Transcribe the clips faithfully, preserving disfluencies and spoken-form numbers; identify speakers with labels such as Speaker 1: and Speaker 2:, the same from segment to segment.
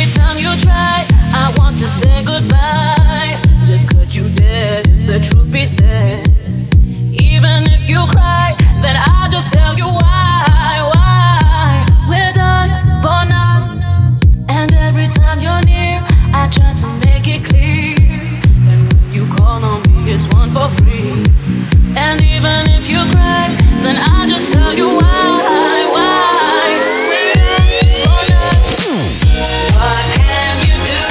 Speaker 1: Every time you try, I want to say goodbye. Just cut you dead if the truth be said. Even if you cry, then I'll just tell you why, why. We're done, for now. And every time you're near, I try to make it clear. And when you call on me, it's one for free. And even if you cry, then I'll just tell you why, why. We're done, for now. What can you do?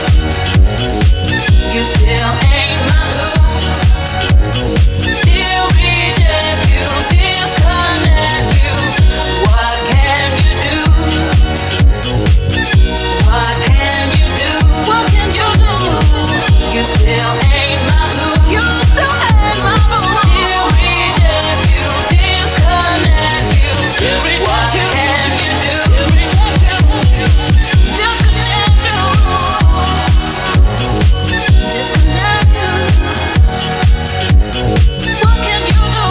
Speaker 1: You still ain't my boo. Still reject you, disconnect you. What can you do? What can you do? What can you do? You still ain't my boo. You still ain't my boo. Still reject you, disconnect you. Still reject you. What can you do? Still reject you, disconnect you. Disconnect you. What can you do?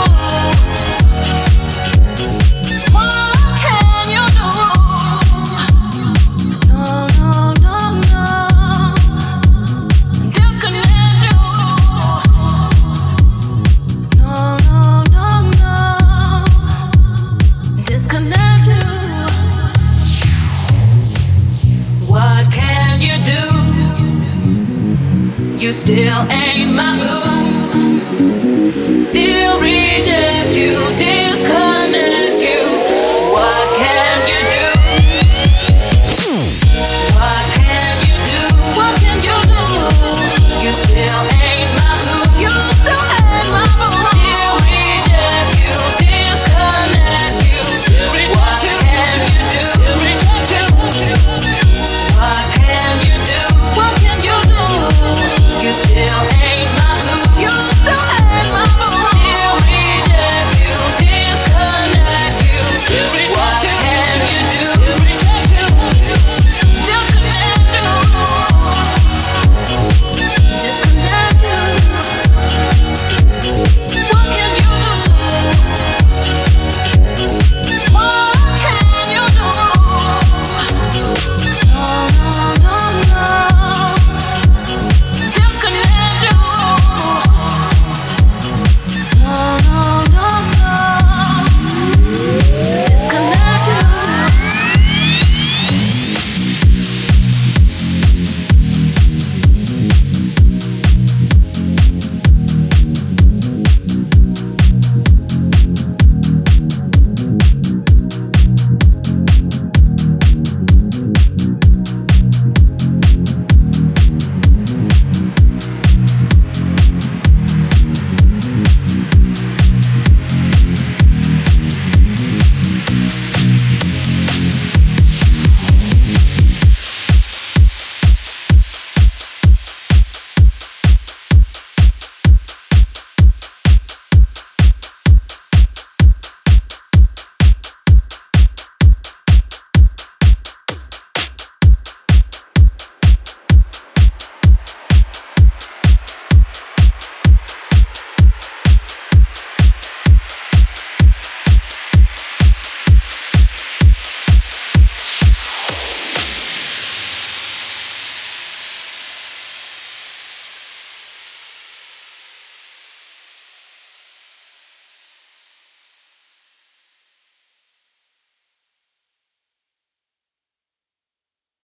Speaker 1: What can you do? No, no, no, no. Disconnect you. No, no, no, no. Disconnect you. What can you do? You still ain't my boo. Still reject you.